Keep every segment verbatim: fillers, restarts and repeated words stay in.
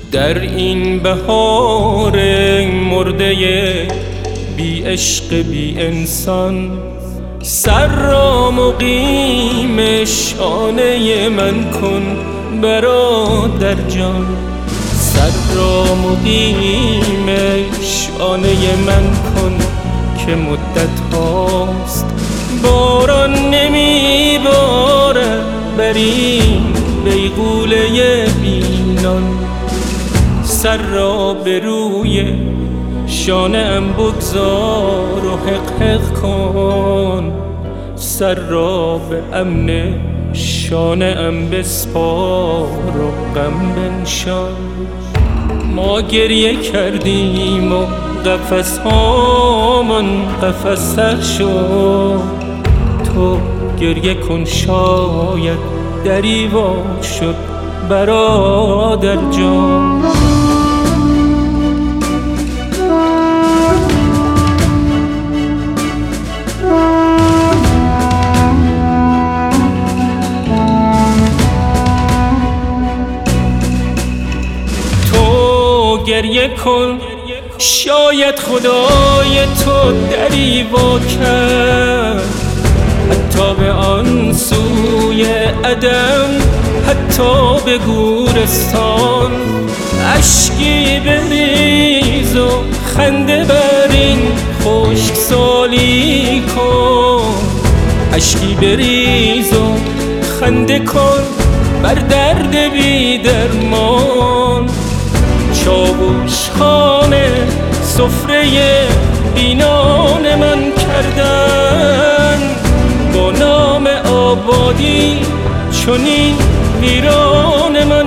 در این بهار مرده بی عشق بی انسان، سر را مقیم شانه من کن برادر جان. سر را مقیم شانه من کن که مدت هاست باران نمی بارد بر این بیغوله بینان. سر را به روی شانه ام بگذار و حق حق کن، سر را به امن شانه ام بسپار و غم بنشان. ما گریه کردیم و قفس هامان قفس سر شد، تو گریه کن شاید دری وا شد برادر جان. گریه کن شاید خدای تو دری وا کرد، حتی به آن سوی عدم، حتی به گورستان. اشکی بریز و خنده بر این خشکسالی کن، اشکی بریز و خنده کن بر درد بی درمان. چاوش خانه سفره بینان من کردن، با نام آبادی چنین ویران من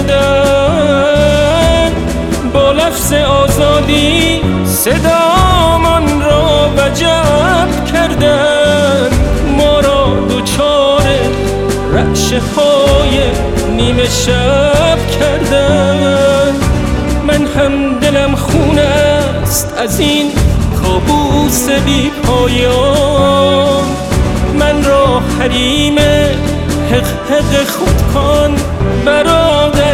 کردن. با لفظ آزادی صدامان را وجب کردن، ما را دوچار رعشه های نیمه شب کردن. من هم دلم خون است از این کابوس بی پایان، من را حریم حق حق خود کن برادر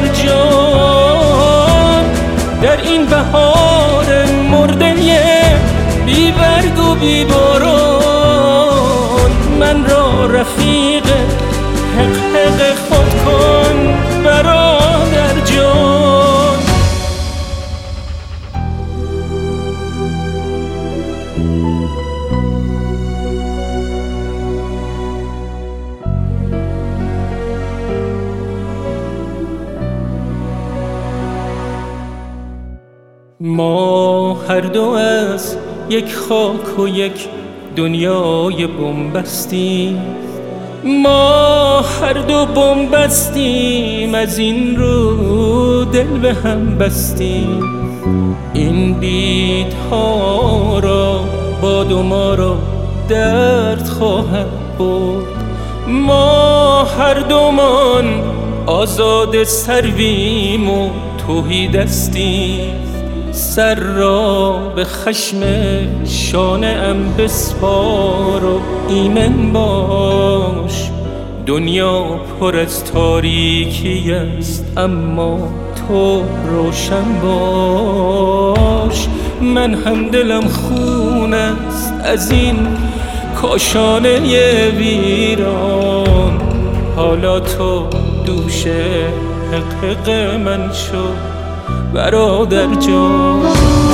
جان. در این بهار مرده بی برگ و بی باران، من را رفیق حق حق خود کن برادر جان. ما هر دو از یک خاک و یک دنیای بنبستیم، ما هر دو بنبستیم، از این رو دل به هم بستیم. این بیدها را باد و ما را درد خواهد برد. ما هر دومان آزاد سرویم و تهیدستیم، سر را به خشم شانه ام بسپار و ایمن باش. دنیا پر از تاریکی است اما تو روشن باش. من هم دلم خون است از این کاشانه ویران، حالا تو دوش حق حق من شو برادر جان.